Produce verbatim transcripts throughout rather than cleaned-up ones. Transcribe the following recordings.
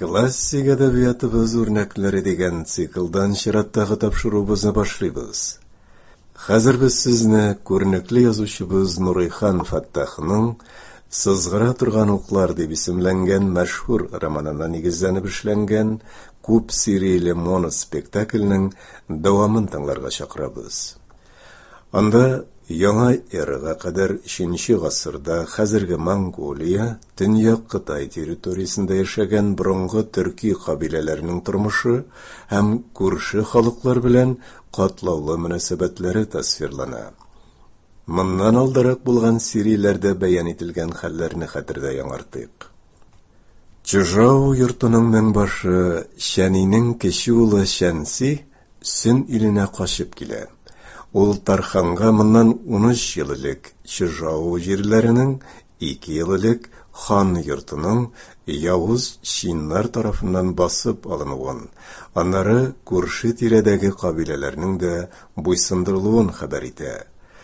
Классик әдәбиятыбыз үрнәкләре дигән циклдан чираттагы тапшыруыбызны башлыйбыз. Хәзер без сезне күренекле язучыбыз Нурыйхан Фаттахның «Сызгыра торган уклар» дип исемләнгән мәшһүр романына нигезләнеп эшләнгән күп серияле моноспектакльнең дәвамын тыңларга чакырабыз. Анда яңа эрага кадәр өченче гасырда хәзерге Монголия, Төньяк Кытай территориясендә яшәгән борынгы төрки кабиләләренең тормышы һәм күрше халыклар белән катлаулы мөнәсәбәтләре тасвирлана. Моннан алдарак булган серияләрдә бәян ителгән хәлләрне хәтердә яңартыйк. Чжоу йортының меңбашы Шәнинең кече улы Шәнси Сөн иленә качып килә. Ул Тарханга моннан ун өч ел элек Чжоу җирләренең ике ел элек хан йортының явыз чиннар тарафыннан басып алынуын, аннары күрше тирәдәге кабиләләрнең дә буйсындырылуын хәбәр итә.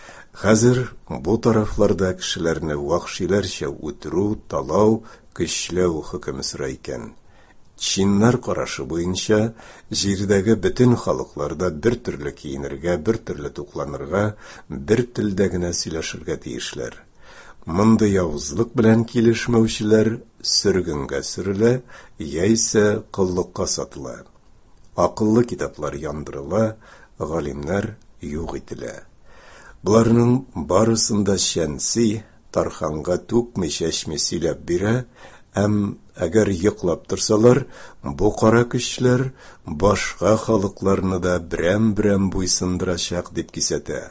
Хәзер бу тарафларда кешеләрне вахшиләрчә үтерү, талау, көчләү хөкеме сора икән. Чиннар карашы буенча, җирдәге бөтен халыкларда бер төрле киенергә, бер төрле тукланырга, бер телдә генә сөйләшергә тиешләр. Мондый явызлык белән килешмәүчеләр сөргенгә сөрелә, яисә кыллыкка сатыла. Акыллы китаплар яндырыла, галимнәр юк ителә. Буларның барысында Шәнси Тарханга түкми-чәчми сөйләп бирә, һәм әгәр йоклап торсалар, бу кара көчләр башка халыкларны да берәм-берәм буйсындырачак дип кисәтә.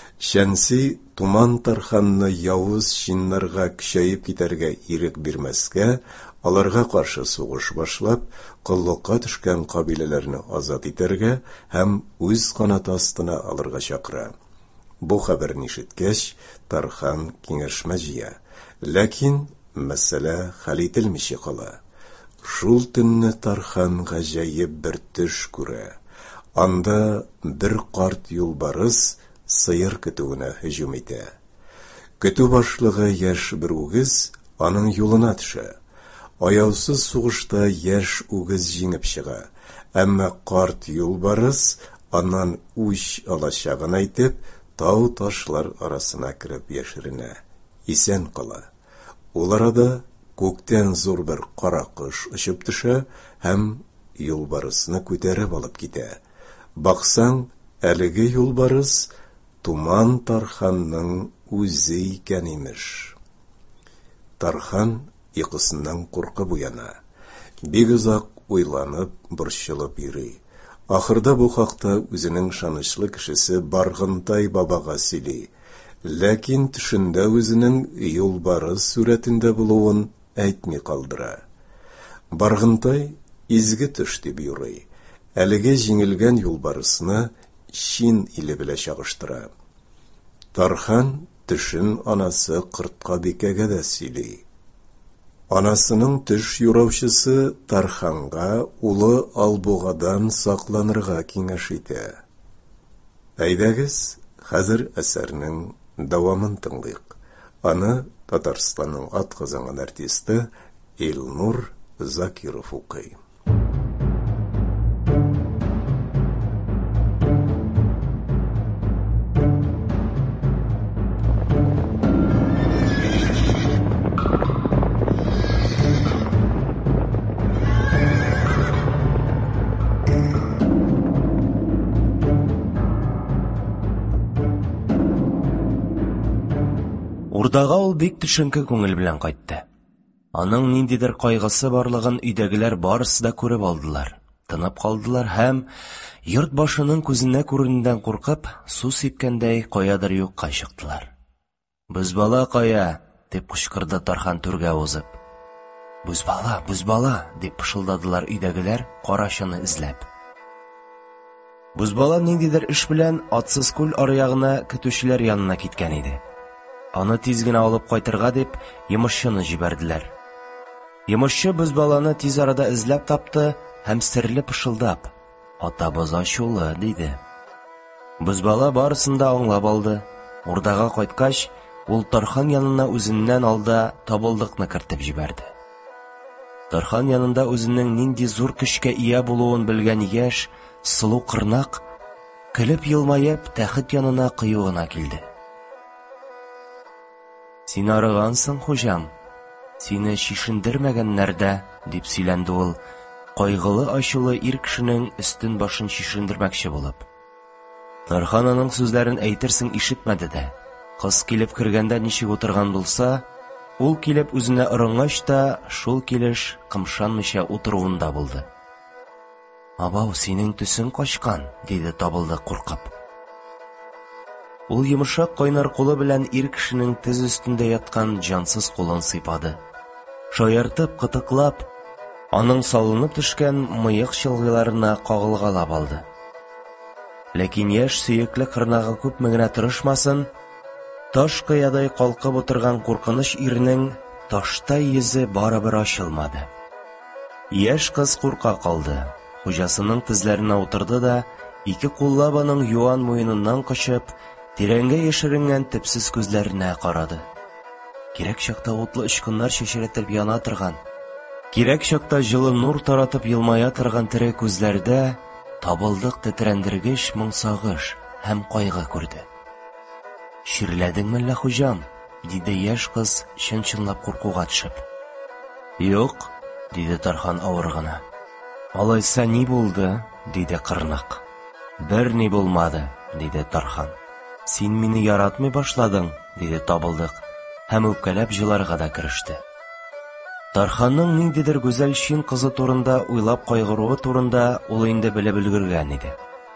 Шәнси Туман Тарханны явыз чиннарга көчәеп китәргә ирек бирмәскә, аларга каршы сугыш башлап, кыллыкка төшкән кабиләләрне азат итәргә һәм үз канаты астына алырга чакыра. Бу хәбәрне ишеткәч, Тархан киңәшмә җыя. Ләкин мәсьәлә хәл ителмичә кала. Шул төнне Тархан гаҗәеп бер төш күрә. Анда бер карт юлбарыс сыер көтүенә һөҗүм итә. Көтү башлыгы яшь бер үгез аның юлына төшә. Аяусыз сугышта яшь үгез җиңеп чыга. Әмма карт юлбарыс аннан үч алачагын әйтеп, тау-ташлар арасына кереп яшеренә. Исән кала. Ул арада күктән зур бер кара кош очып төшә һәм юлбарысны күтәреп алып китә. Баксаң, әлеге юлбарыс Туман Тарханның үзе икән имеш. Тархан йокысыннан куркып уяна. Бик озак уйланып, борчылып йөри. Ахырда бу хакта үзенең шанычлы кешесе Баргынтай бабага сөйли. Ләкин төшендә үзенең юлбарыс сурәтендә булуын әйтми калдыра. Баргынтай изге төш дип юрый. Әлеге җиңелгән юлбарысны Чин иле белән чагыштыра. Тархан төшен анасы Кыртка бикәгә дә сөйли. Анасының төш юраучысы Тарханга улы Албугадан сакланырга киңәш итә. Әйдәгез, хәзер әсәрнең дәвамын тыңлыйк. Аны Татарстанның атказанган артисты Илнур Закиров укый. Урдага ул бик төшенке күңел белән кайтты. Аның ниндидер кайгысы барлыгын өйдәгеләр барысы да күреп алдылар. Тынып калдылар һәм йорт башының күзенә күренүдән куркып, су сипкәндәй каядыр юкка чыктылар. "Без бала кая?" дип кычкырды Тархан түргә узып. "Без бала, без бала" дип пышылдадылар өйдәгеләр карашыны эзләп. Без бала ниндидер эш белән атсыз күл аръягына көтүчеләр янына киткән иде. Аны тиз генә алып кайтырга дип йомышчыны җибәрделәр. Йомышчы без баланы тиз арада эзләп тапты һәм серле пышылдап, "Атабыз ачулы" диде. Без бала барысын да аңлап алды. Урдага кайткач, ул Тархан янына үзеннән алда табылдыкны кертеп җибәрде. Тархан янында үзенең нинди зур көчкә ия булуын белгән яшь, сылу кырнак, көлеп елмаеп, тәхет янына кыюына килде. «Син арыгансың, хуҗам, сине чишендермәгәннәр дә», дип сөйләнде ул, кайгылы ачулы ир кешенең өстен башын чишендермәкче булып. Тархан аның сүзләрен әйтерсең ишетмәде дә. Кыз килеп кергәндә ничек утырган булса, ул килеп үзенә ырынгач та шул килеш кымшанмыйча утыруында булды. «Абау, синең төсең качкан», диде табылды куркып. Ул йомшак кайнар кулы белән ир кешенең тез өстендә яткан җансыз кулын сыйпады. Шаяртып, кытыклап, аның салынып төшкән мыек чылгыларына кагылгалап алды. Ләкин яшь сөекле кырнагы күпме генә тырышмасын, таш кыядай калкып утырган куркыныч ирнең таштай йөзе барыбер ачылмады. Яшь кыз курка калды. Хуҗасының тезләренә утырды да, ике куллап аның юан муеныннан кочып, тирәнгә яшеренгән төпсез күзләренә карады. Кирәк чакта утлы очкыннар чәчрәтеп яна торган, кирәк чакта җылы нур таратып елмая торган тере күзләрдә табылдык тетрәндергеч моңсагыш һәм кайгы күрде. «Ширләдеңме әллә, хуҗам?» диде яшь кыз чын-чынлап куркуга төшеп. «Юк», диде Тархан авыр гына. «Алайса ни булды?» диде кырнак. «Бер ни булмады», диде Тархан. «Син мине яратмый башладың», диде табылдык һәм үпкәләп җыларга да кереште. Тарханның ниндидер гүзәл чин кызы турында уйлап кайгыруы турында ул инде белеп өлгергән иде.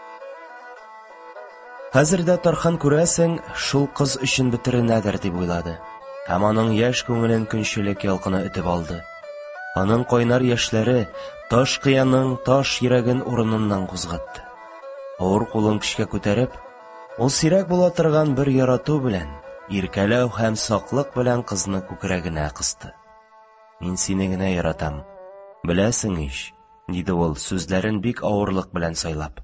Хәзердә Тархан күрәсең, шул кыз өчен бетеренәдер дип уйлады. Һәм аның яшь күңелен көнчелек ялкыны этеп алды. Аның кайнар яшьләре таш кыяның таш йөрәген урыныннан кузгатты. Авыр кулын көчкә күтәреп, ул сирәк була торган бер ярату белән, иркәләү һәм саклык белән кызны күкрәгенә кысты. «Мин сине генә яратам, беләсең ич», диде ул сүзләрен бик авырлык белән сайлап.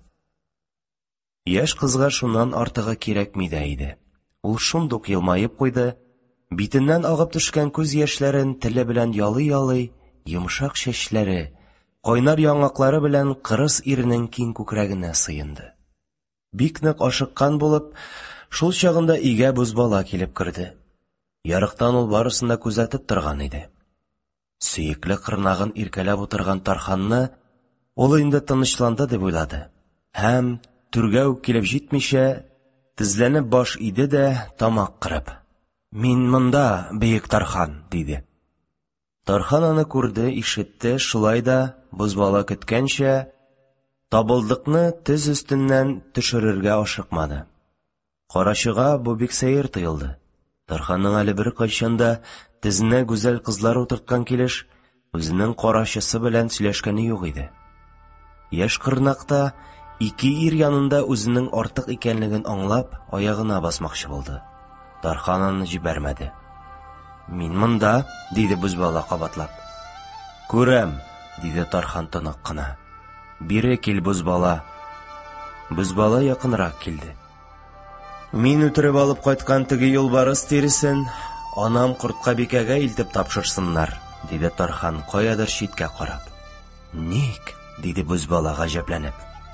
Яшь кызга шуннан артыгы кирәкми дә иде. Ул шундук елмаеп куйды, битеннән агып төшкән күз яшьләрен теле белән ялый-ялый, йомшак чәчләре, кайнар яңаклары белән кырыс иренең киң күкрәгенә сыенды. Бик нык ашыккан булып, шул чагында өйгә Бузбала килеп керде. Ярыктан ул барысын да күзәтеп торган иде. Сөекле кырнагын иркәләп утырган Тарханны ул инде тынычланды дип уйлады. Һәм түргә үк килеп җитмичә, тезләнеп баш иде дә тамак кырып: «Мин монда, бөек Тархан», диде. Тархан аны күрде, ишетте, шулай да Бузбала көткәнчә табылдыкны тез өстеннән төшерергә ашыкмады. Карачыга бу бик сәер тоелды. Тарханның әле бер кайчанда тезенә гүзәл кызлар утырткан килеш, үзенең карачысы белән сөйләшкәне юк иде. Яшь кырнакта ике ир янында үзенең артык икәнлеген аңлап, аягына басмакчы булды. Тархан аны җибәрмәде. «Мин монда», диде Бузбала кабатлап. «Күрәм», диде Тархан тынык кына. «Бире кил, Бузбала». Бузбала якынрак килде. «Мин үтереп алып кайткан теге юлбарыс тиресен анам кортка бикәгә илтеп тапшырсыннар», диде Тархан каядыр читкә карап. «Ник?» диде Бузбала гаҗәпләнеп.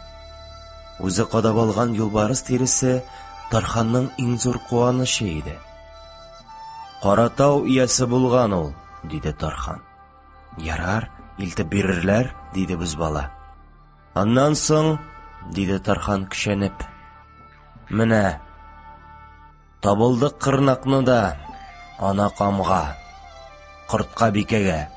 Үзе кадап алган юлбарыс тиресе Тарханның иң зур куанышы иде. «Каратау иясе булган ул», диде Тархан. «Ярар, илтеп бирерләр», диде Бузбала. «Аннан соң», диде Тархан көчәнеп, «менә табылдык кырнакны да ана камга, кортка бикәгә».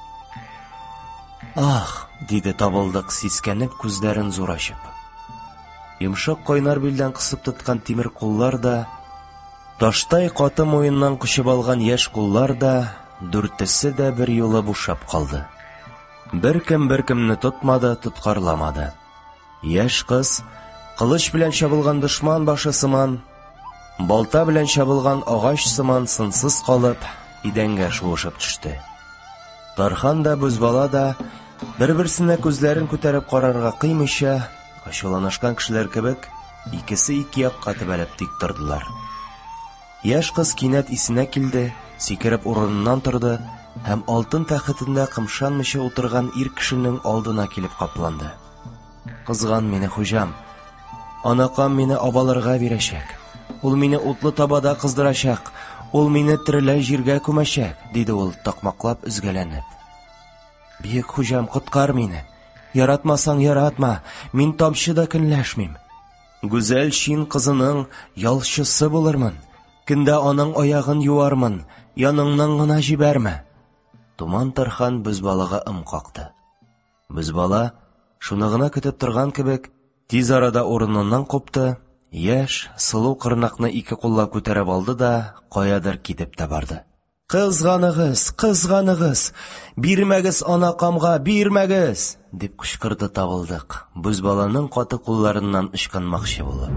«Ах», диде табылдык сискәнеп күзләрен зур ачып. Йомшак кайнар билдән кысып тоткан тимер куллар да, таштай каты муеннан кочып алган яшь куллар да, дүртесе дә бер юлы бушап калды. Беркем беркемне тотмады, тоткарламады. Яшь кыз кылыч белән чабылган дошман башы сыман, балта белән чабылган агач сыман сынсыз калып, идәнгә шуышып төште. Тархан да, Бузбала да бер-берсенә күзләрен күтәреп карарга кыймыйча, ачуланышкан кешеләр кебек, икесе ике якка төбәлеп тик тордылар. Яшь кыз кинәт исенә килде, сикереп урыныннан торды һәм алтын тәхетендә кымшанмыйча утырган ир кешенең алдына килеп капланды. Кызган мине, хуҗам. Анакам мине абаларга бирәчәк. Ул мине утлы табада кыздырачак. Ул мине тереләй җиргә күмәчәк, диде ул такмаклап өзгәләнеп. Биек хуҗам, коткар мине. Яратмасаң яратма, мин тамчы да көнләшмим. Гүзәл чин кызының ялчысы булырмын. Көндә аның аягын юармын, яныңнан гына җибәрмә. Туман-Тархан Бозбалага ым какты. Бозбала, шуны гына көтеп торган кебек, тиз арада урыныннан купты, яшь, сылу кырнакны ике куллап күтәреп алды да каядыр китеп тә барды. Кызганыгыз, кызганыгыз, бирмәгез анакамга, бирмәгез, дип кычкырды Табылдык, Бозбаланың каты кулларыннан ычкынмакчы булып.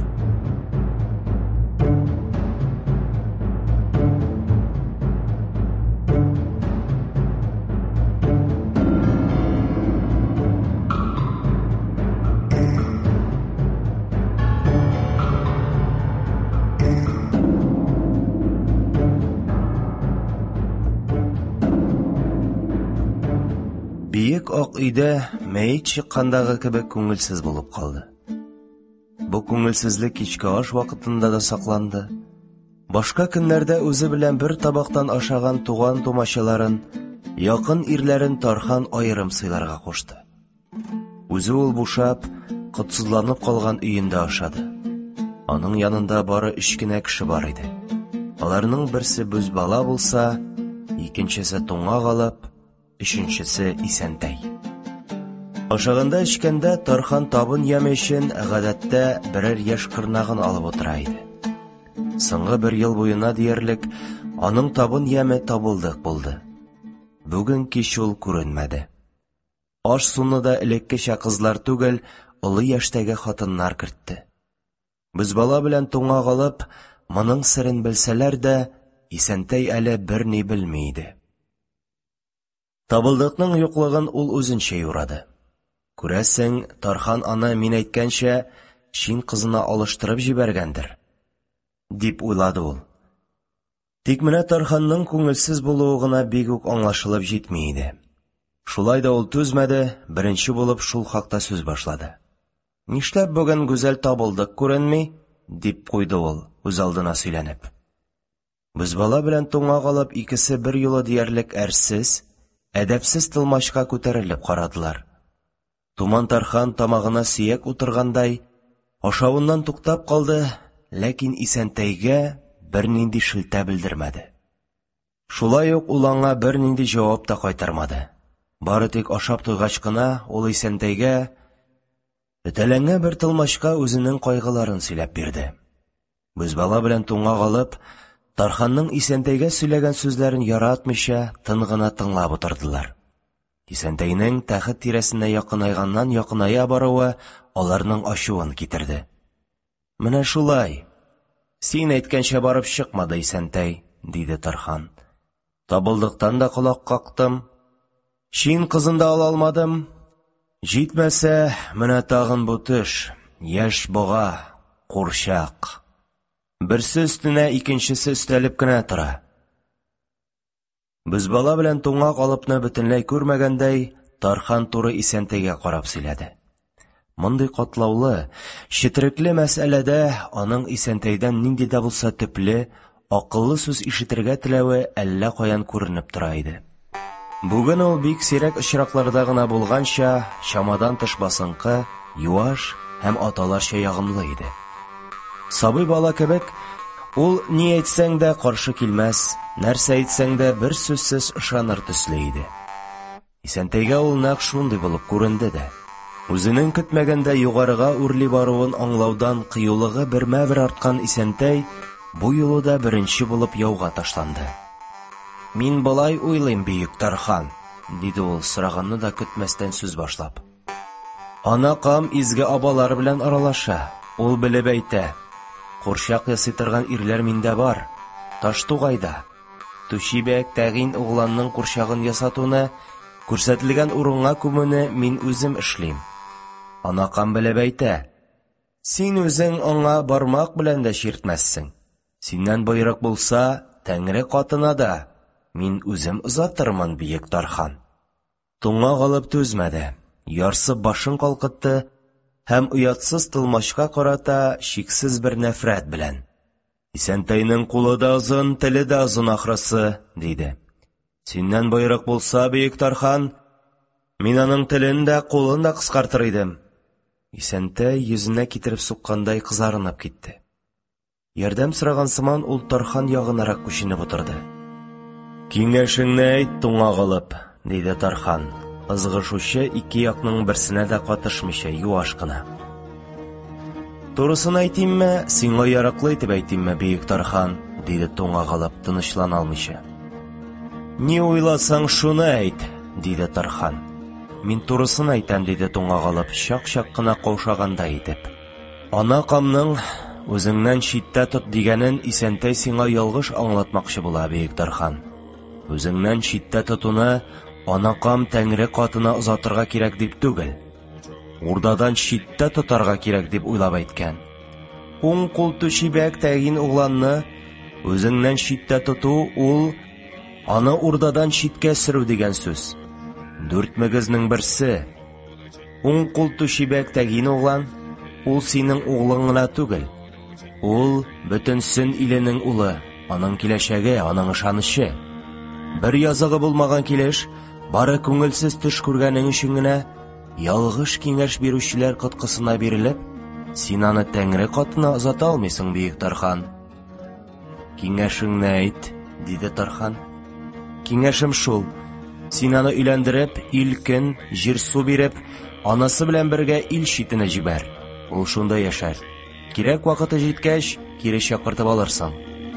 Биек ак өйдә мәйет чыккандагы кебек күңелсез булып калды. Бу күңелсезлек кичке аш вакытында да сакланды. Башка көннәрдә үзе белән бер табактан ашаган туган тумачаларын, якын ирләрен Тархан аерым сыйларга кушты. Үзе ул бушап, кытсызланып калган өендә ашады. Аның янында бары өч кенә кеше бар иде. Аларның берсе Бозбала булса, икенчесе Туңа галып, өченчесе Исәнтәй. Ашаганда эчкәндә Тархан табын яме өчен гадәттә берәр яшь кырнагын алып утыра иде. Соңгы бер ел буена диярлек аның табын яме Табылдык булды. Бүген кич ул күренмәде. Аш суны да элеккечә кызлар түгел, олы яшьтәге хатыннар кертте. Бозбала белән Туңа галып, моның сырын белсәләр дә, Исәнтәй әле берни белми иде. Табылдыкның юклыгын ул үзенчә юрады. Күрәсең, Тархан аны мин әйткәнчә чин кызына алыштырып җибәргәндер, дип уйлады ул. Тик менә Тарханның күңелсез булуы гына бик үк аңлашылып җитми иде. Шулай да ул түзмәде, беренче булып шул хакта сүз башлады. Нишләп бүген гүзәл Табылдык күренми, дип куйды ул үз алдына сөйләнеп. Бозбала белән Туңа галып икесе бер юлы диярлек әрсез, әдәпсез тылмачка күтәрелеп карадылар. Туман-Тархан тамагына сөяк утыргандай, ашавыннан туктап калды, ләкин Исәнтәйгә бернинди шелтә белдермәде. Шулай ук ул аңа бернинди җавап та кайтармады. Бары тик ашап туйгач кына ул Исәнтәйгә өтәләнгән бер тылмачка үзенең кайгыларын сөйләп бирде. Бозбала белән Туңа галып, Тарханның Исәнтәйгә сөйләгән сүзләрен яратмыйча тын гына тыңлап утырдылар. Исәнтәйнең тәхет тирәсенә якынайганнан якыная баруы аларның ачуын китерде. Менә шулай. Син әйткәнчә барып чыкмады, Исәнтәй, диде Тархан. Табылдыктан да колак кактым. Чин кызын да ала алмадым. Җитмәсә, менә тагын бу төш, яшь бога, курчак. Берсе өстенә икенчесе өстәлеп кенә тора. Бозбала белән Туңа галыпны бөтенләй күрмәгәндәй, Тархан туры Исәнтәйгә карап сөйләде. Мондый катлаулы, четерекле мәсьәләдә аның Исәнтәйдән нинди дә булса төпле, акыллы сүз ишетергә теләве әллә каян күренеп тора иде. Бүген ул бик сирәк очракларда гына булганча, чамадан тыш басынкы, юаш һәм аталарча ягымлы иде. Сабый бала кебек, ул ни әйтсәң дә каршы килмәс, нәрсә әйтсәң дә бер сүзсез ышаныр төсле иде. Исәнтәйгә ул нәкъ шундый булып күренде дә. Үзенең көтмәгәндә югарыга үрли баруын аңлаудан кыюлыгы бермә-бер арткан Исәнтәй бу юлы да беренче булып яуга ташланды. Мин болай уйлыйм, Биек Тархан, диде ул сораганны да көтмәстән сүз башлап. Анакам изге абалар белән аралаша, ул белеп әйтә. Курчак ясый торган ирләр миндә бар, Таштугайда. Түшибәк тәгин угланның курчагын ясатуны, күрсәтелгән урынга күмүне мин үзем эшлим. Анакам белеп әйтә. Син үзең аңа бармак белән дә чиртмәссең. Синнән бойрык булса, Тәңре катына да, мин үзем озатырмын, биек Тархан. Туңа алып түзмәде, ярсы башын калкытты һәм уятсыз тылмачка карата шиксез бер нәфрәт белән: Исәнтәйнең кулы да озын, теле дә озын ахрысы, диде. Синнән байрак булса, биек Тархан, мин аның телен дә, кулын да кыскартыр идем. Исәнтәй йөзенә китереп суккандай кызарынып китте. Ярдәм сораган сыман ул Тархан ягынарак күченеп утырды. Киңәшеңне әйт, туңагылып, диде Тархан, ызгышучы ике якның берсенә дә катышмыйча юаш кына. Турысын әйтимме, сиңа яраклы итеп әйтимме, биек Тархан, диде туңагылып, тынычлана алмыйча. Ни уйласаң шуны әйт, диде Тархан. Мин турысын әйтәм, диде туңагылып, чак-чак кына каушагандай итеп. Ана камның үзеңнән читтә тот дигәнен Исәнтәй сиңа ялгыш аңлатмакчы була, биек Тархан. Үзеңнән читтә тотуны анакам Тәңре катына озатырга кирәк дип түгел, урдадан читтә тотарга кирәк дип уйлап әйткән. Уң кул түшибәк тәгин угланны үзеңнән читтә тоту, ул аны урдадан читкә сөрү дигән сүз. Дүрт мөгезнең берсе. Уң кул түшибәк тәгин углан, ул синең углың гына түгел. Ул бөтен сөн иленең улы, аның киләчәге, аның ышанычы. Бер языгы булмаган килеш, бары күңелсез төш күргәнең өчен генә ялгыш киңәш бирүчеләр коткысына бирелеп, син аны Тәңре катына озата алмыйсың, биек Тархан. Киңәшеңне әйт, диде Тархан. Киңәшем шул: син аны өйләндереп, ил-көн, җир-су биреп, анасы белән бергә ил читенә җибәр. Ул шунда яшәр. Кирәк вакыты җиткәч, кире чакыртып алырсың.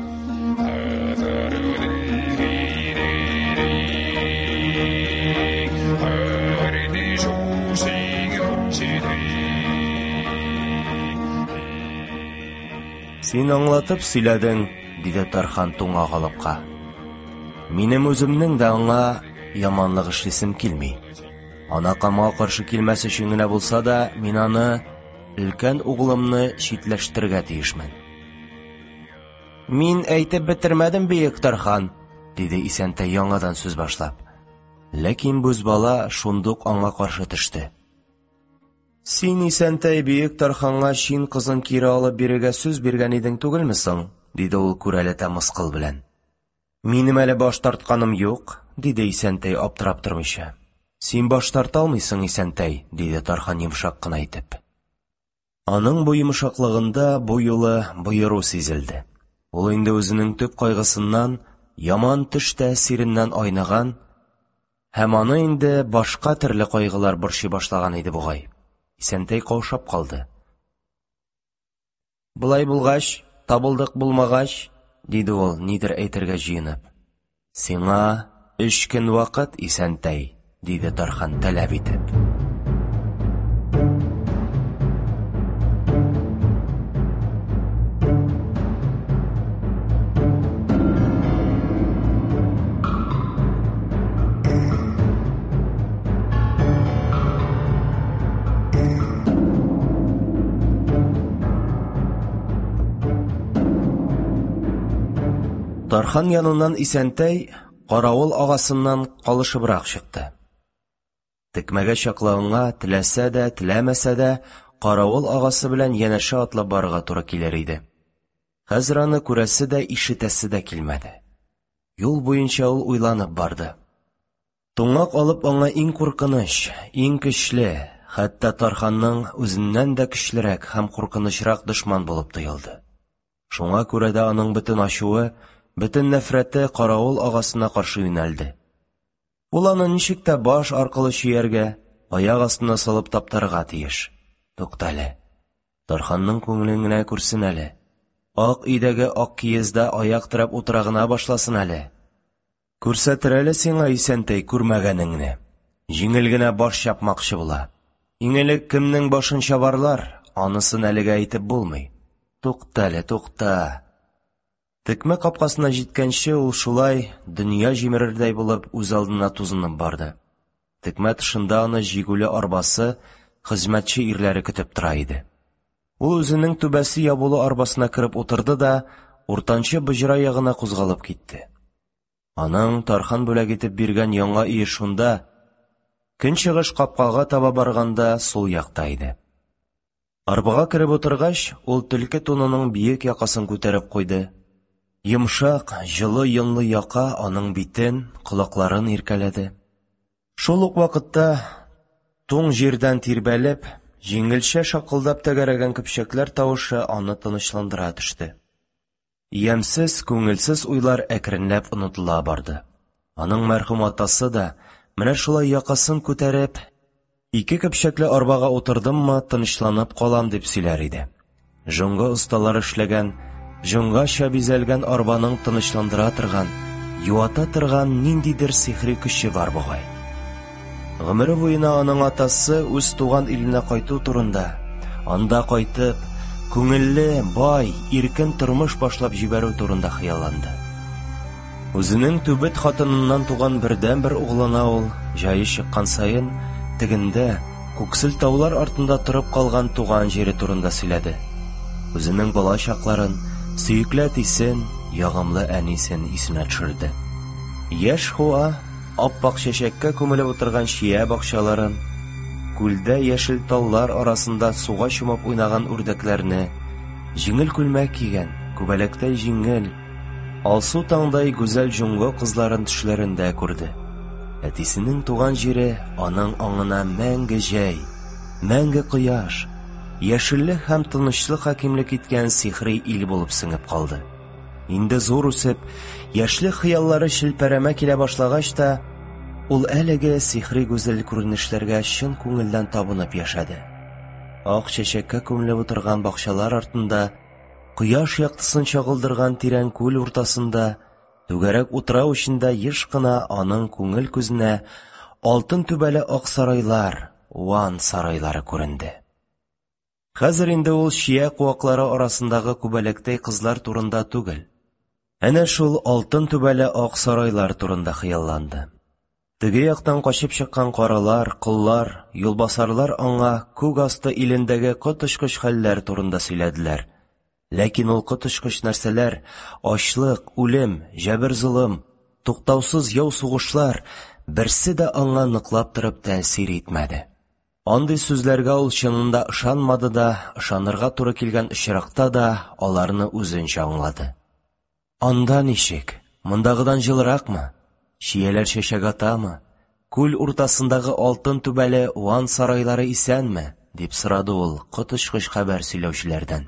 Син аңлатып сөйләдең, диде Тархан туңагылыпка. Минем үземнең дә аңа яманлык эшлисем килми. Анакамга каршы килмәс өчен генә булса да, мин аны, өлкән углымны, читләштергә тиешмен. Мин әйтеп бетермәдем, биек Тархан, диде Исәнтәй яңадан сүз башлап. Ләкин бүз бала шундук аңа каршы төште. Син, Исәнтәй, биек Тарханга чин кызын кире алып бирергә сүз биргән идең түгелме соң? Диде ул күрәләтә мыскыл белән. Минем әле баш тартканым юк, диде Исәнтәй аптырап тормыйча. Син баш тарта алмыйсың, Исәнтәй, диде Тархан йомшак кына итеп. Аның бу йомшаклыгында бу юлы боеру сизелде. Ул инде үзенең төп кайгысыннан, яман төш тәэсиреннән айнаган, һәм аны инде башка төрле кайгылар борчый башлаган иде бугай. Исәнтәй каушап калды. Булай булгач, табылдык булмагач, диде ул, нидер әйтергә җыенып. Сиңа өч көн вакыт, Исәнтәй, диде Тархан таләп итеп. Тархан яныннан Исәнтәй каравыл агасыннан калышыбрак чыкты. Текмәгә чаклыгына теләсә дә, теләмәсә дә, каравыл агасы белән янәшә атлап барырга туры килер иде. Хәзер аны күрәсе дә, ишетәсе дә килмәде. Юл буенча ул уйланып барды. Туңак алып аңа иң куркыныч, иң көчле, хәтта Тарханның үзеннән дә көчлерәк һәм куркынычрак дошман булып тоелды. Шуңа күрә дә аның бөтен ачуы, бөтен нәфрәте каравыл агасына каршы юнәлде. Ул аны ничек тә баш аркылы чөяргә, аяк астына салып таптарга тиеш. Туктале. Тарханның күңелен генә күрсен әле. Ак өйдәге ак киездә аяк терәп утыра гына башласын әле. Күрсәтер әле сиңа, Исәнтәй, күрмәгәнеңне. Җиңел генә баш чапмакчы була. Иң элек кемнең башын чабарлар, анысын әлегә әйтеп булмый. Туктале, тукта. Текмә капкасына җиткәнче ул шулай дөнья җимерердәй булып үз алдына тузынып барды. Текмә тышында аны җигүле арбасы, хезмәтче ирләре көтеп тора иде. Ул үзенең түбәсе ябулы арбасына кереп утырды да, уртанчы бөҗрә ягына кузгалып китте. Аның Тархан бүләк итеп биргән яңа өе шунда, көнчыгыш капкага таба барганда сул якта иде. Арбага кереп утыргач, ул төлке тунының биек якасын күтәреп куйды. Йомшак, җылы йонлы яка аның битен, колакларын иркәләде. Шул ук вакытта туң җирдән тирбәлеп, җиңелчә шакылдап тәгәрәгән көпчәкләр тавышы аны тынычландыра төште. Ямсыз, күңелсез уйлар әкренләп онытыла барды. Аның мәрхүм атасы да менә шулай якасын күтәреп, ике көпчәкле арбага утырдыммы, тынычланып калам дип сөйләр иде. Җонга осталар эшләгән, җонгача бизәлгән арбаның тынычландыра торган, юата торган ниндидер сихри көче бар бугай. Гомере буена аның атасы үз туган иленә кайту турында, анда кайтып, күңелле, бай, иркен тормыш башлап җибәрү турында хыялланды. Үзенең түбәт хатыныннан туган бердән-бер углына ул, җае чыккан саен, тегендә, күксел таулар артында торып калган туган җире турында сөйләде. Үзенең бала чакларын, сөекле әтисен, ягымлы әнисен исенә төшерде. Яшь Хуа аппак чәчәккә күмелеп утырган шия бакчаларын, күлдә яшел таллар арасында суга чумып уйнаган үрдәкләрне, җиңел күлмәк кигән, күбәләктәй җиңел, алсу таңдай гүзәл җуңго кызларын төшләрендә күрде. Әтисенең туган җире аның аңына мәңге җәй, мәңге кояш, яшеллек һәм тынычлык хакимлек иткән сихри ил булып сеңеп калды. Инде зур үсеп, яшьлек хыяллары шелпәрәмә килә башлагач та, ул әлеге сихри гүзәл күренешләргә чын күңелдән табынып яшәде. Ак чәчәккә күмелеп утырган бакчалар артында, кояш яктысын чагылдырган тирән күл уртасында, түгәрәк утрау эчендә еш кына аның күңел күзенә алтын түбәле ак сарайлар, Ван сарайлары күренде. Хәзер инде ул шия куаклары арасындагы күбәләктәй кызлар турында түгел, әнә шул алтын түбәле ак сарайлар турында хыялланды. Теге яктан качып чыккан каралар, кыллар, юлбасарлар аңа күк асты илендәге котышкыч хәлләр турында сөйләделәр. Ләкин ул котышкыч нәрсәләр, ачлык, үлем, җәбер-золым, туктаусыз яу сугышлар берсе дә аңа ныклап торып тәэсир итмәде. Андый сүзләргә ул чынында ышанмады да, ышанырга туры килгән очракта да аларны үзенчә аңлады. Анда ничек? Мондагыдан җылыракмы? Шияләр чәчәк атамы? Күл уртасындагы алтын түбәле Ван сарайлары исәнме? Дип сорады ул котышкыч хәбәр сөйләүчеләрдән.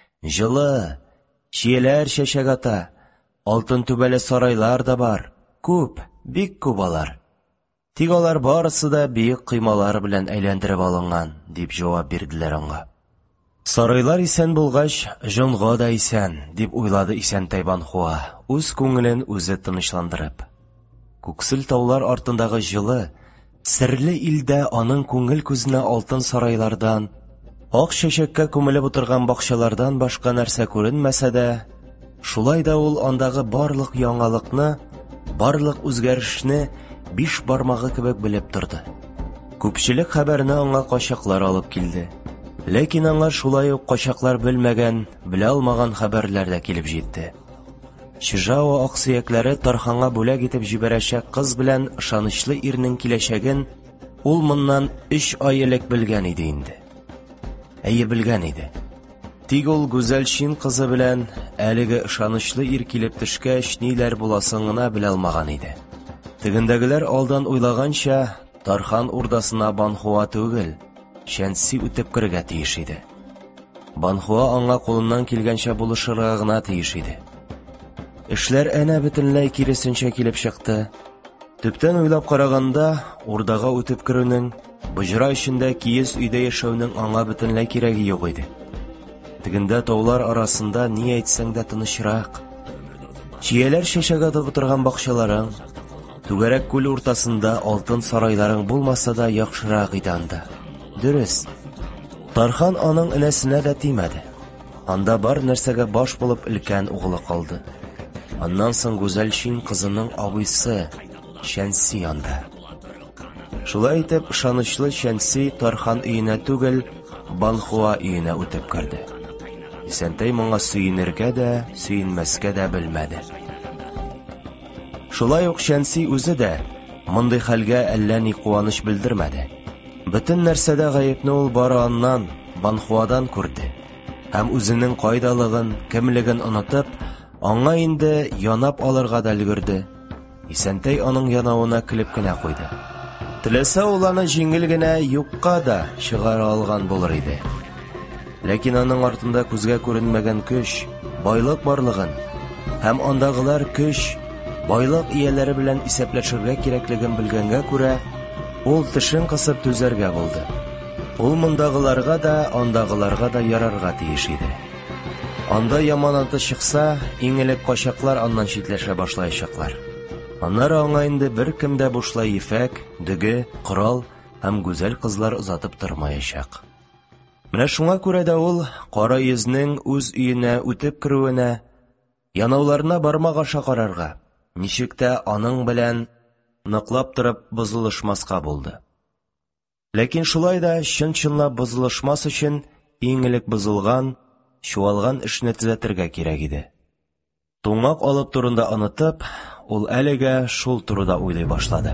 Җылы, шияләр чәчәк ата, алтын түбәле сарайлар да бар, күп, бик күп алар. Тик алар барысы да биек кыймалар белән әйләндереп алынган, дип җавап бирделәр аңа. Сарайлар исән булгач, җонга да исән, дип уйлады Исәнтай Ван Хуа, үз күңелен үзе тынычландырып. Күксел таулар артындагы җылы, серле илдә аның күңел күзенә алтын сарайлардан, ак чәчәккә күмелеп утырган бакчалардан башка нәрсә күренмәсә дә, шулай да ул андагы барлык яңалыкны, барлык үзгәрешне биш бармагы кебек белеп торды. Күпчелек хәбәрне аңа качаклар алып килде. Ләкин аңа шулай ук качаклар белмәгән, белә алмаган хәбәрләр дә килеп җитте. Чижао аксөякләре Тарханга бүләк итеп җибәрәчәк кыз белән ышанычлы ирнең киләчәген ул моннан өч ай элек белгән иде инде. Әйе, белгән иде. Тик ул гүзәл чин кызы белән әлеге ышанычлы ир килеп төшкәч ниләр буласын гына белә алмаган иде. Тегендәгеләр алдан уйлаганча, Тархан урдасына Ван Хуа түгел, Шэнси үтеп кергә тиеш иде. Ван Хуа аңа кулыннан килгәнчә булышырга гына тиеш иде. Эшләр әнә бөтенләй киресенчә килеп чыкты. Төптән уйлап караганда, урдага үтеп керүнең, буҗра эчендә киез өйдә яшәүнең аңа бөтенләй кирәге юк иде. Тегендә таулар арасында ни әйтсәң дә тынычрак. Чияләр чәчәк атып утырган бакчаларың, түгәрәк күл уртасында алтын сарайларың булмаса да яхшырак иде анда. Дөрес. Тархан аның энәсенә дә тимәде. Анда бар нәрсәгә баш булып өлкән угылы калды. Аннан соң гүзәл чин кызының абыйсы Шэнси анда. Шулай итеп, ышанычлы Шэнси Тархан өенә түгел, Ван Хуа өенә үтеп керде. Исәнтай моңа сөенергә дә, сөенмәскә дә белмәде. Шулай ук Шәнси үзе дә мондый хәлгә әллә ни куаныч белдермәде. Бөтен нәрсәдә гаепне ул бары аннан, Банхуадан күрде. Һәм үзенең кайдалыгын, кемлеген онытып, аңа инде янап алырга да өлгерде. Исәнтәй аның янавына көлеп кенә куйды. Теләсә ул аны җиңел генә юкка да чыгара алган булыр иде. Ләкин аның артында күзгә күренмәгән көч, байлык барлыгын һәм андагылар көч, байлык ияләре белән исәпләшергә кирәклеген белгәнгә күрә, ул тешен кысып түзәргә булды. Ул мондагыларга да, андагыларга да ярарга тиеш иде. Анда яманаты чыкса, иң элек качаклар аннан читләшә башлаячаклар. Аннары аңа инде бер кем дә бушлай ефәк, дөге, корал һәм гүзәл кызлар озатып тормаячак. Менә шуңа күрә дә ул кара йөзнең үз өенә үтеп керүенә, янауларына бармак аша карарга, ничек тә аның белән ныклап торып бозылышмаска булды. Ләкин шулай да чын-чынлап бозылышмас өчен иң элек бозылган, чуалган эшне төзәтергә кирәк иде. Туңак алып турында онытып, ул әлегә шул турыда уйлый башлады.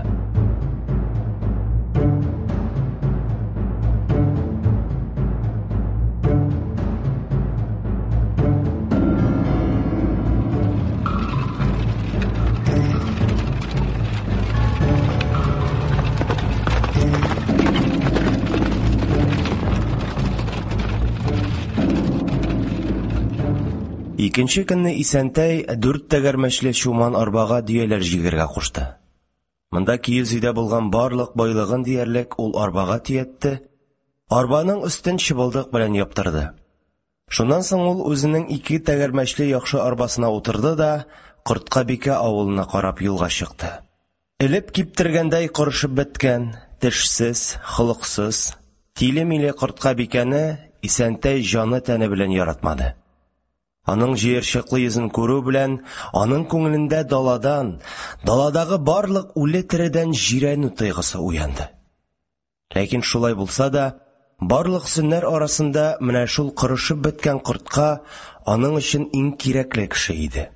Икенче көнне Исәнтәй дүрт тәгәрмәчле чуман арбага дөяләр җигергә кушты. Монда киез өйдә булган барлык байлыгын диярлек ул арбага төятте, арбаның өстен чыбылдык белән яптырды. Шуннан соң ул үзенең ике тәгәрмәчле яхшы арбасына утырды да Кортка бикә авылына карап юлга чыкты. Элеп киптергәндәй корышып беткән, тешсез, холыксыз, тиле-миле Кортка бикәне Исәнтәй җаны тәне белән яратмады. Аның җыерчыклы йөзен күрү белән, аның күңелендә даладан, даладагы барлык үле тередән җирәнү тойгысы уянды. Ләкин шулай булса да, барлык сөннәр арасында менә шул кырышып беткән Кортка аның өчен иң кирәкле кеше иде.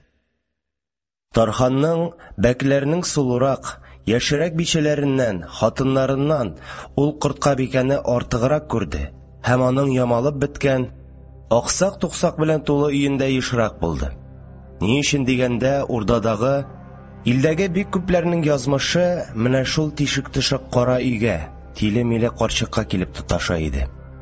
Тарханның бәкләрнең сулурак, яшерәк бичәләреннән, хатыннарыннан ул Кортка бикәне артыграк күрде һәм аның ямалып беткән, аксак-туксак белән тулы өендә ешрак булды. Ни өчен дигәндә, урдадагы, илдәге бик күпләрнең язмышы менә шул тишек тышык кара өйгә, тиле-миле карчыкка килеп тоташа иде.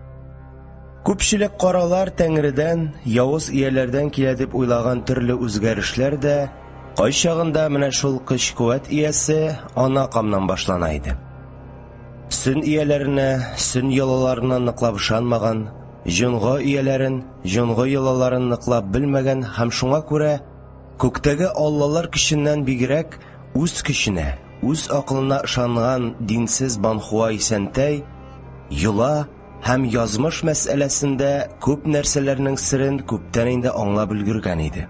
Күпчелек каралар Тәңредән, явыз ияләрдән килә дип уйлаган төрле үзгәрешләр дә кайчагында менә шул көч-куәт иясе ана камнан башлана иде. Сөн ияләренә, сөн йолаларына ныклап ышанмаган, җонга ияләрен, җонга йолаларын ныклап белмәгән һәм шуңа күрә күктәге аллалар көченнән бигрәк үз көченә, үз акылына ышанган динсез Банхуа Исәнтәй йола һәм язмыш мәсьәләсендә күп нәрсәләрнең серен күптән инде аңлап өлгергән иде.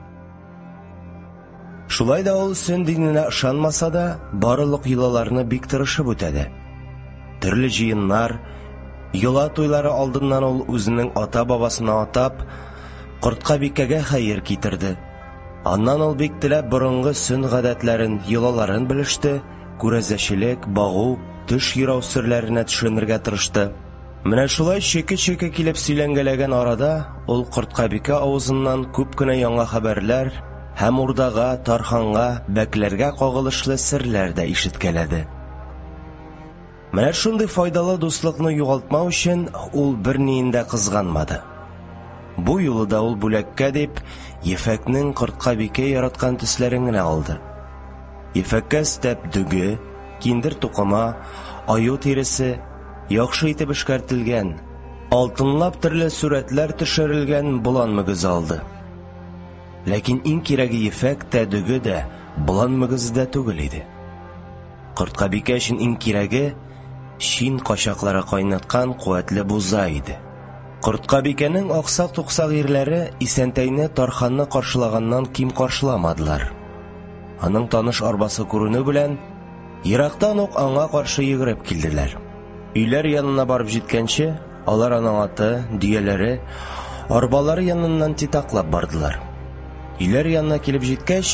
Шулай да ул сөн диненә ышанмаса да, барлык йолаларны бик тырышып үтәде. Төрле җыеннар, йола туйлары алдыннан ул үзенең ата-бабасына атап, Кортка бикәгә хәер китерде. Аннан ул бик теләп борынгы сөн гадәтләрен, йолаларын белеште, күрәзәчелек, багу, төш йөрәү серләренә төшенергә тырышты. Менә шулай чеке-чеке килеп сөйләнгәләгән арада, ул Кортка бикә авызыннан күп кенә яңа хәбәрләр һәм урдага, тарханга, бәкләргә кагылышлы серләр дә ишеткәләде. Менә шундый файдалы дуслыкны югалтмау өчен ул берниендә кызганмады. Бу юлы да ул бүләккә дип ефәкнең Кортка бикә яраткан төсләрен генә алды. Ефәккә стәп дөге, киндер тукыма, аю тиресе, яхшы итеп эшкәртелгән, алтынлап төрле сурәтләр төшерелгән болан мөгезе алды. Ләкин иң кирәге ефәк тә, дөге дә, болан мөгезе дә түгел иде. Кортка бикә өчен иң кирәге чин качаклары кайнаткан куәтле буза иде. Кортка бикәнең аксак-туксак ирләре Исәнтәйне тарханны каршылаганнан ким каршыламадылар. Аның таныш арбасы күренү белән, ерактан ук аңа каршы йөгереп килделәр. Өйләр янына барып җиткәнче, алар аның аты, дөяләре, арбалары яныннан титаклап бардылар. Өйләр янына килеп җиткәч,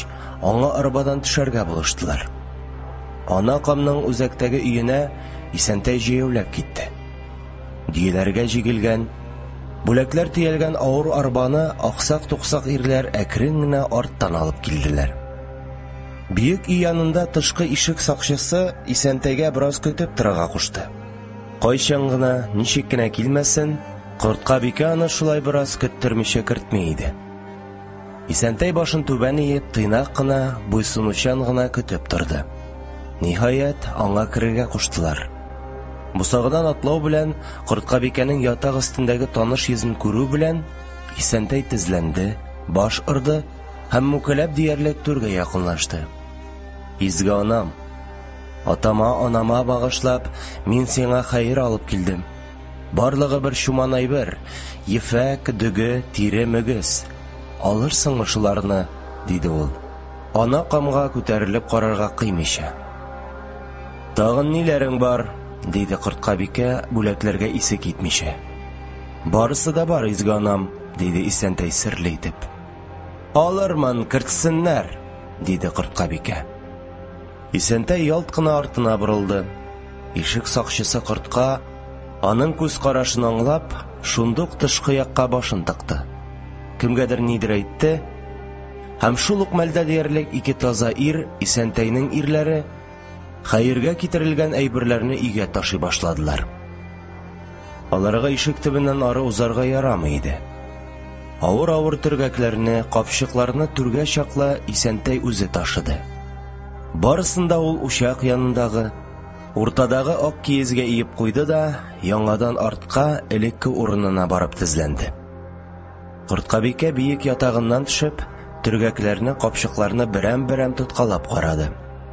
аңа арбадан төшәргә булыштылар. Ана камның үзәктәге өенә Исәнтәй җәяүләп китте. Диеләргә җигелгән, бүләкләр төялгән авыр арбаны аксак-туксак ирләр әкрен генә арттан алып килделәр. Бөек өй янында тышкы ишек сакчысы Исәнтәйгә бераз көтеп торырга кушты. Кайчан гына, ничек кенә килмәсен, Корткабикә аны шулай бераз көттермичә кертми иде. Исәнтәй башын түбән иеп, тыйнак кына, буйсынучан гына көтеп торды. Ниһаять, аңа керергә куштылар. Бусагыдан атлау белән, Корткабикәнең ятак өстендәге таныш йөзен күрү белән, Исәнтәй тезләнде, баш ырды һәм мүкәлләп диярлек түргә якынлашты. Изге анам, атама, анама багышлап, мин сиңа хәер алып килдем. Барлыгы бер чуман әйбер, ефәк, дөге, тире, мөгез. Алырсыңмы шуларны, диде ул. Ана камга күтәрелеп карарга кыймыйча. Тагын ниләрең бар, диде Корткабикә бүләкләргә исе китмичә. Барысы да бар, изге анам, диде Исәнтәй серле итеп. Алырмын, кертсеннәр, диде Корткабикә. Исәнтәй ялт кына артына борылды. Ишек сакчысы Кортка, аның күз карашын аңлап, шундук тышкы якка башын тыкты. Кемгәдер нидер әйтте, һәм шул ук мәлдә диярлек ике таза ир, Исәнтәйнең ирләре, хәергә китерелгән әйберләрне өйгә ташый башладылар. Аларга ишек төбеннән ары узарга ярамый иде. Авыр-авыр төргәкләрне, капчыкларны түргә чаклы Исәнтәй үзе ташыды. Барысында ул учак янындагы, уртадагы ак киезгә иеп куйды да, яңадан артка элекке урынына барып тезләнде. Корткабикә биек ятагыннан төшеп, төргәкләрне, капчыкларны берәм-берәм тоткалап карады.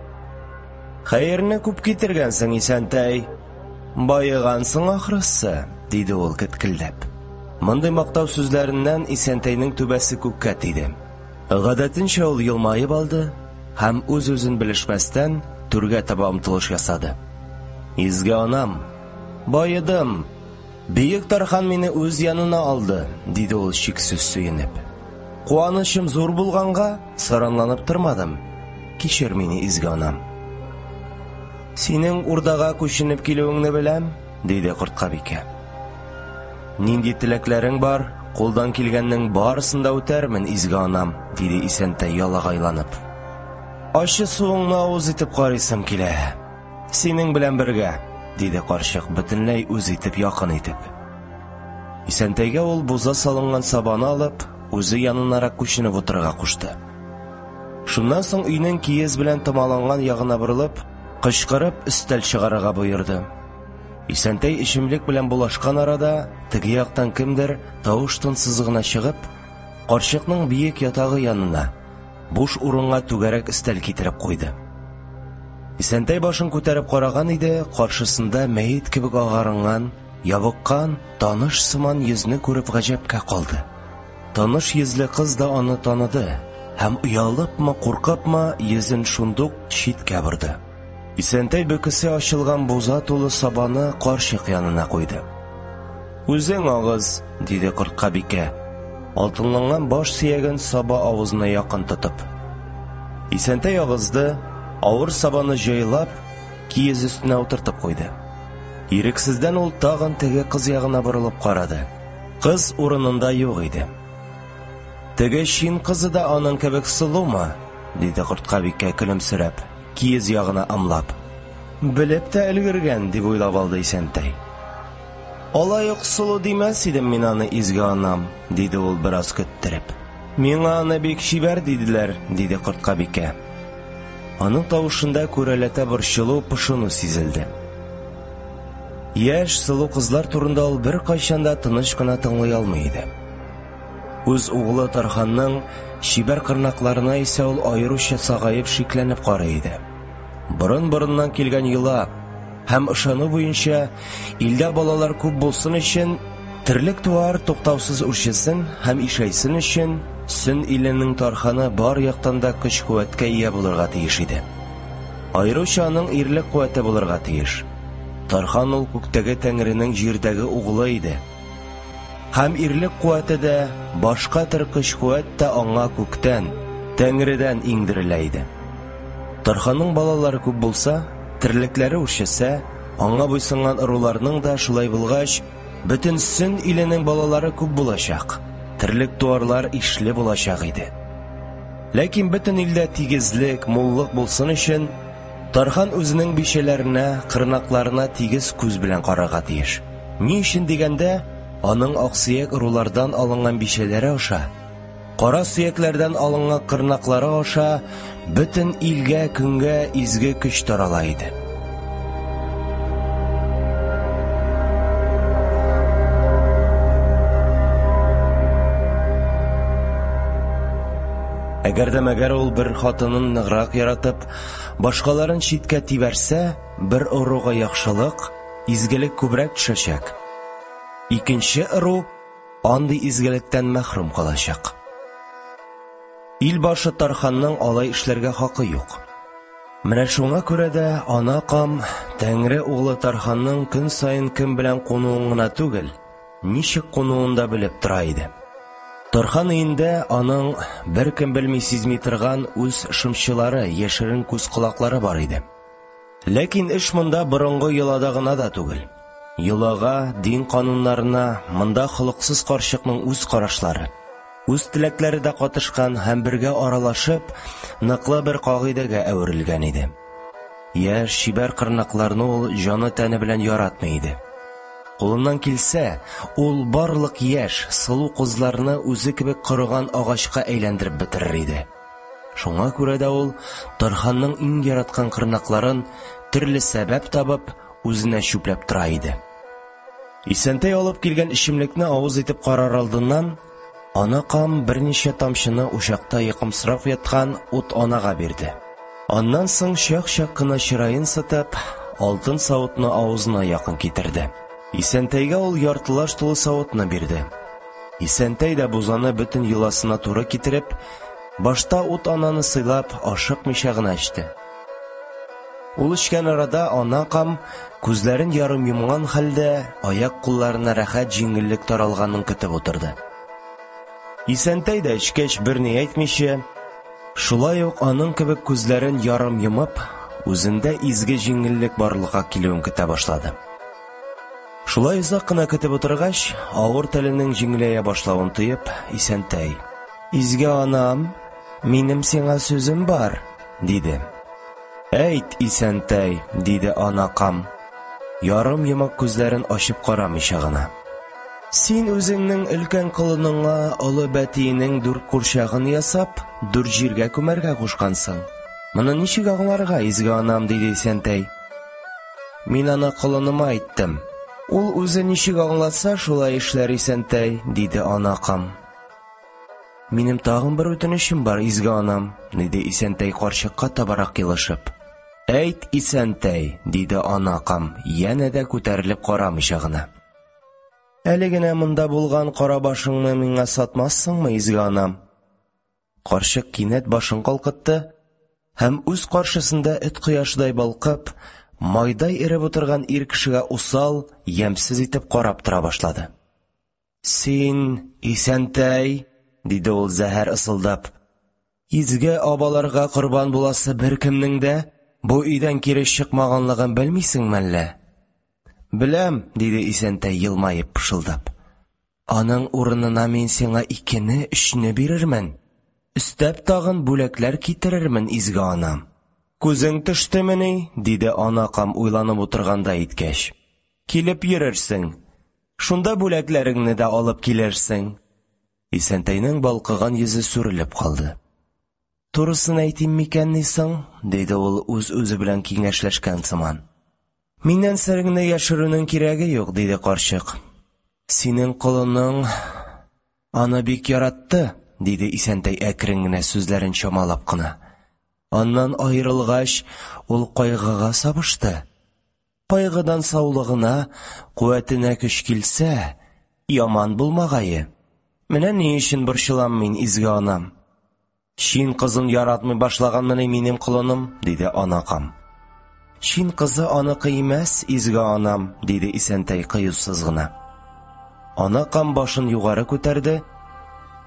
Хәерне күп китергәнсең, Исәнтәй. Байыгансың ахрысы, диде ул кеткелдәп. Мондый мактау сүзләреннән Исәнтәйнең түбәсе күккә тиде. Гадәтенчә ул елмаеп алды һәм үз-үзен белешмәстән түргә таба омтылыш ясады. Изге анам, байыдым. Бөек Тархан мине үз янына алды, диде ул шиксез сөенеп. Куанычым зур булганга, саранланып тормадым. Кичер мине, изге анам. Синең урдага күченеп килүеңне беләм, диде Корткабикә. Нинди теләкләрең бар, кулдан килгәннең барысын да үтәрмен, изге анам, диде Исәнтәй ялагайланып. Ачы суыңны авыз итеп карыйсым килә. Синең белән бергә, диде карчык бөтенләй үз итеп якын итеп. Исәнтәйгә ул буза салынган сабаны алып, үзе янынарак күченеп утырырга кушты. Шуннан соң өйнең киез белән томаланган ягына борылып, кычкырып өстәл чыгарырга боерды. Исәнтәй ишемлек белән булашкан арада, теге яктан кемдер тавыш-тынсыз гына чыгып, карчыкның биек ятагы янына, буш урынга түгәрәк өстәл китереп куйды. Исәнтәй башын күтәреп караган иде, каршысында мәйет кебек агарынган, ябыккан, таныш сыман йөзне күреп гаҗәпкә калды. Таныш йөзле кыз да аны таныды һәм уялыпмы, куркыпмы, йөзен шундук читкә борды. Исәнтәй бөкесе ачылган буза тулы сабаны карчык янына куйды. Үзең агыз, диде Корткабикә, алтынланган баш сөяген саба авызына якын тотып. Исәнтәй агызды, авыр сабаны җайлап, киез өстенә утыртып куйды. Ирексездән ул тагын теге кыз ягына борылып карады. Кыз урынында юк иде. Теге чин кызы да аның кебек сылумы, диде Корткабикә көлемсерәп, киез ягына ымлап. Белеп тә өлгергән, дип уйлап алды Исәнтәй. Алай ук сылу димәс идем мин аны, изге анам, диде ул бераз көттереп. Миңа аны бик чибәр диделәр, диде Корткабикә. Аның тавышында күрәләтә борчылу, пышыну сизелде. Яшь, сылу кызлар турында ул бер кайчанда тыныч кына тыңлый алмый иде. Үз углы Тарханның чибәр кырнакларына исә ул аеруча сагаеп шикләнеп карый иде. Борын-борыннан килгән йола һәм ышану буенча илдә балалар күп булсын өчен, терлек туар туктаусыз үрчесен һәм ишәйсен өчен Сөн иленең Тарханы бар яктан да көч-куәткә ия булырга тиеш иде. Аеруча аның ирлек куәте булырга тиеш. Тархан ул күктәге Тәңренең җирдәге углы иде. Һәм ирлек куәте дә, башка төр көч-куәт тә аңа күктән, Тәңредән иңдерелә иде. Тарханның балалары күп булса, терлекләре үрчәсә, аңа буйсынган ыруларның да шулай булгач, бөтен сөн иленең балалары күп булачак. Терлек туарлар ишле булачак иде. Ләкин бөтен илдә тигезлек, муллык булсын өчен, Тархан үзенең бишәләренә, кырнакларына тигез күз белән карарга тиеш. Ни өчен дигәндә, аның аксөяк ырулардан алынган бишәләре аша, кара сөякләрдән алынган кырнаклары аша бөтен илгә көнгә изге көч тарала иде. Әгәр дә мәгәр ул бер хатынын ныграк яратып, башкаларын читкә тибәрсә, бер ыруга яхшылык, изгелек күбрәк төшәчәк. Икенче ыру андый изгелектән мәхрүм калачак. Ил башы Тарханның алай эшләргә хакы юк. Менә шуңа күрә дә анакам Тәңре углы Тарханның көн сайын кем белән кунуын гына түгел, ничек кунуын да белеп тора иде. Тархан өендә аның бер кем белми сизми торган үз шымчылары, яшерен күз колаклары бар иде. Ләкин эш монда борынгы йолада гына да түгел. Йолага, дин кануннарына, монда холыксыз карчыкның үз карашлары, үз теләкләре дә катышкан һәм бергә аралашып, ныклы бер кагыйдәгә әверелгән иде. Яшь шибәр кырнакларны ул җаны тәне белән яратмый иде. Кулыннан килсә, ул барлык яшь, сылу кызларны үзе кебек корыган агачка әйләндереп бетерер иде. Шуңа күрә дә ул Тарханның иң яраткан кырнакларын төрле сәбәп табып үзенә чүпләп тора иде. Исәнтәй алып килгән эчемлекне авыз итеп карар алдыннан, анакам берничә тамчыны учакта якымсырак яткан ут анага бирде. Аннан соң чак-чак кына чырайын сытып, алтын савытны авызына якын китерде. Исәнтәйгә ул яртылаш тулы савытны бирде. Исәнтәй дә бузаны бөтен йоласына туры китереп, башта ут ананы сыйлап, ашыкмыйча гына эчте. Ул эчкән арада анакам күзләрен ярым йомган хәлдә аяк-кулларына рәхәт җиңеллек таралганын көтеп утырды. Исәнтәй дә эчкәч берни әйтмичә, шулай ук аның кебек күзләрен ярым йомып, үзендә изге җиңеллек барлыкка килүен көтә башлады. Шулай озак кына көтеп утыргач, авыр теленең җиңеләя башлавын тоеп, Исәнтәй: "Изге анам, минем сиңа сүзем бар", диде. "Әйт, Исәнтәй", диде анакам, ярым йомык күзләрен ачып карамыйча гына. "Син үзеңнең өлкән кылыныңа олы бәтиенең дүрт курчагын ясап, дүрт җиргә күмәргә кушкансың. Моны ничек аңларга, изге анам", диде Исәнтәй. "Мин аны кылыныма әйттем. Ул үзе ничек аңласа, шулай эшләр, Исәнтәй", диде анакам. "Минем тагын бер үтенечем бар, изге анам", диде Исәнтәй карчыкка табарак елышып. "Әйт, Исәнтәй", диде анакам, янә дә күтәрелеп карамыйча гына. "Әле генә монда булган кара башыңны миңа сатмассыңмы, изге анам?" Карчык кинәт башын калкытты һәм үз каршысында эт кояшдай балкып, майдай иреп утырган ир кешегә усал, ямьсез итеп карап тора башлады. "Син, Исәнтәй", диде ул зәһәр ысылдап, "изге абаларга корбан буласы бер кемнең дә бу өйдән кире чыкмаганлыгын белмисеңме әллә?" "Беләм", диде Исәнтәй елмаеп пышылдап. "Аның урынына мин сиңа икене, өчне бирермен. Өстәп тагын бүләкләр китерермен, изге анам." "Күзең төштемени?" диде анакам уйланып утырганда иткәч. "Килеп йөрерсең. Шунда бүләкләреңне дә алып килерсең." Исәнтәйнең балкыган йөзе сүрелеп калды. "Турысын әйтим микәнни соң?" диде ул үз-үзе белән киңәшләшкән сыман. "Миннән сәреңне яшерүнең кирәге юк", диде карчык. "Синең колының аны бик яратты", диде Исәнтәй әкрен генә сүзләрен чамалап кына. Аннан аерылгач, ул кайгыга сабышты. Кайгыдан саулыгына, куәтенә көч килсә, яман булмагае. Менә ни өчен борчылам мин, изге анам. "Чин кызын яратмый башлаганмыни минем колыным", диде анакам. "Чин кызы аныкы имәс, изге анам", диде Исәнтәй кыюсыз гына. Анакам башын югары күтәрде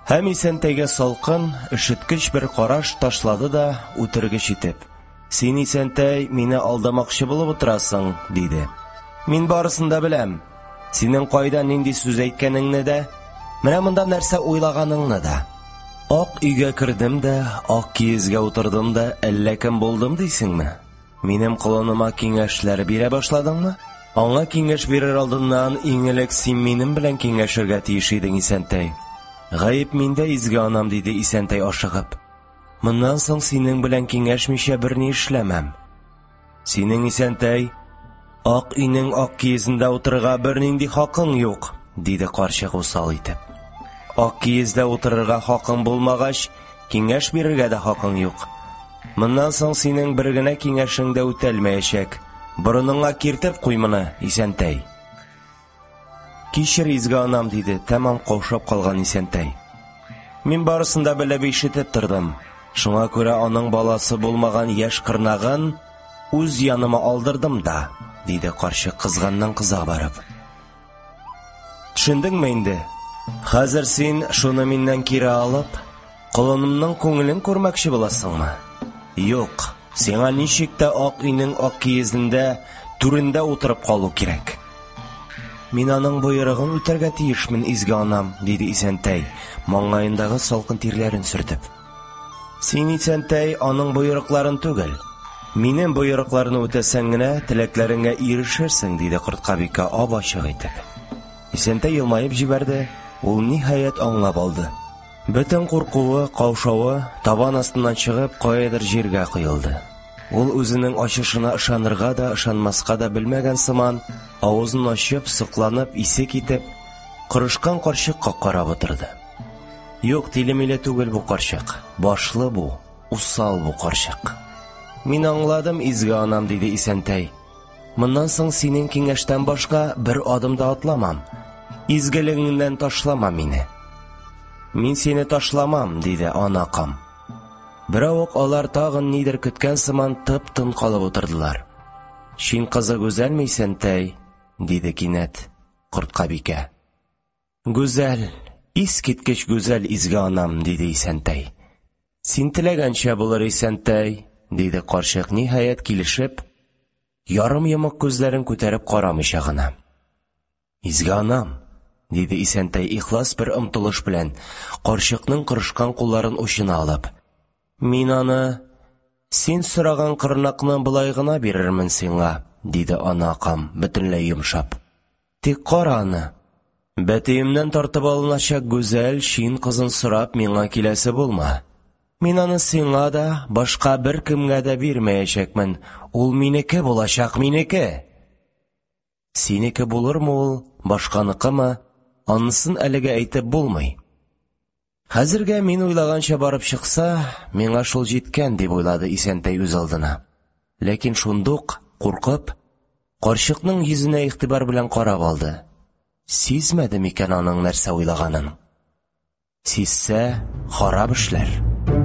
Һәм Исәнтәйгә салкын, ишеткеч бер караш ташлады да, үтергеч итеп: «Син, Исәнтәй, мине алдамакчы булып утырасың», – диде. «Мин барысын да беләм. Синең кайда нинди сүз әйткәнеңне дә, менә монда нәрсә уйлаганыңны да. Ак өйгә кердем дә, ак киезгә утырдым да, әллә кем булдым дисеңме? Минем колыныма киңәшләр бирә башладыңмы? Аңа киңәш бирер алдыннан иң элек син минем белән киңәшергә тиеш идең, Исәнтәй. Гаеп миндә, изге анам», – диде Исәнтәй ашыгып. «Моннан соң синең белән киңәшмичә берни эшләмәм. Синең, Исәнтәй, ак өйнең ак киезендә утырырга бернинди хакың юк», – диде карчык усал итеп. «Ак киездә утырырга хакың булмагач, киңәш бирергә дә хакың юк. Моннан соң синең бер генә киңәшең дә үтәлмәячәк. Борыныңа киртеп куй моны, Исәнтәй». «Кичер, изге анам», – диде тәмам каушап калган Исәнтәй. «Мин барысын да белеп ишетеп тордым. Шуңа күрә аның баласы булмаган яшь кырнагын үз яныма алдырдым да», – диде карчык кызганнан кыза барып. «Төшендеңме инде? Хәзер син шуны миннән кире алып, колынымның күңелен күрмәкче буласыңмы? Юк, сиңа ничек тә ак өйнең ак киезендә түрендә утырып калу кирәк». «Мин аның боерыгын үтәргә тиешмен, изге анам», – диде Исәнтәй, маңгаендагы салкын тирләрен сөртеп. «Син, Исәнтәй, аның боерыкларын түгел, минем боерыкларны үтәсәң генә теләкләреңә ирешерсең», – диде Корткабикә ап-ачык итеп. Исәнтәй елмаеп җибәрде, ул ниһаять аңлап алды. Бөтен куркуы, каушавы табан астыннан чыгып каядыр җиргә коелды. Ул үзенең ачышына ышанырга да, ышанмаска да белмәгән сыман, авызын ачып, сокланып, исе китеп, кырышкан карчыкка карап утырды. «Юк, тиле-миле түгел бу карчык, башлы бу, усал бу карчык». «Мин аңладым, изге анам», – диде Исәнтәй. «Моннан соң синең киңәштән башка бер адым да атламам. Изгелегеңнән ташлама мине». «Мин сине ташламам», – диде анакам. Берәү ук алар тагын нидер көткән сыман тып-тын калып утырдылар. «Чин кызы гүзәлме, Исәнтәй?» – диде кинәт Корткабикә. «Гүзәл, искиткеч гүзәл, изге анам», – диде Исәнтәй. «Син теләгәнчә булыр, Исәнтәй», – диде карчык ниһаять килешеп, ярым йомык күзләрен күтәреп карамыйча гына. «Изге анам», – диде Исәнтәй ихлас бер омтылыш белән, карчыкның кырышкан кулларын учына алып. «Мин аны, син сораган кырнакны болай гына бирермен сиңа», – диде анакам бөтенләй йомшап. «Тик кара аны. Бәтиемнән тартып алыначак гүзәл чин кызын сорап миңа киләсе булма. Мин аны сиңа да, башка бер кемгә дә бирмәячәкмен. Ул минеке булачак, минеке». «Синеке булырмы ул, башканыкымы? Анысын әлегә әйтеп булмый. Хәзергә мин уйлаганча барып чыкса, миңа шул җиткән», – дип уйлады Исәнтәй үз алдына. Ләкин шундук, куркып, карчыкның йөзенә игътибар белән карап алды. Сизмәде микән аның нәрсә уйлаганын? Сизсә, харап эшләр.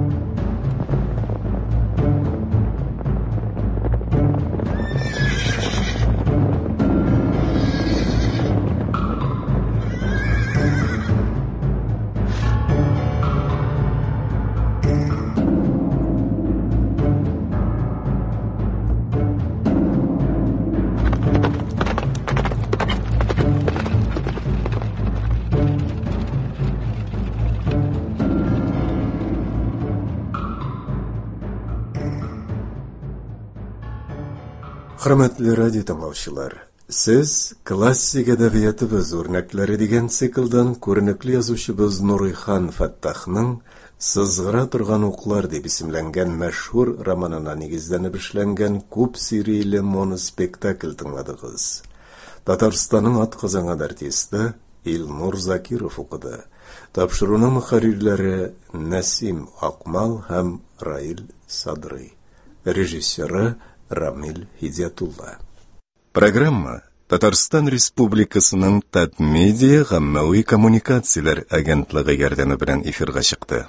Хөрмәтле радио тыңлаучылар, сез классик әдәбиятыбыз үрнәкләре дигән циклдан күренекле язучыбыз Нурыйхан Фәттахның «Сызгыра торган уклар» дип исемләнгән мәшһүр романына нигезләнеп эшләнгән күп серияле моноспектакль тыңладыгыз. Татарстанның атказанган артисты Илнур Закиров укыды. Тапшыруның мөхәррирләре Насим Акмал һәм Раил Садрый. Режиссеры Рамил Хидиятулла. Программа Татарстан Республикасының Татмедиа гаммәви коммуникацияләр агентлыгы ярдәме белән эфирга чыкты.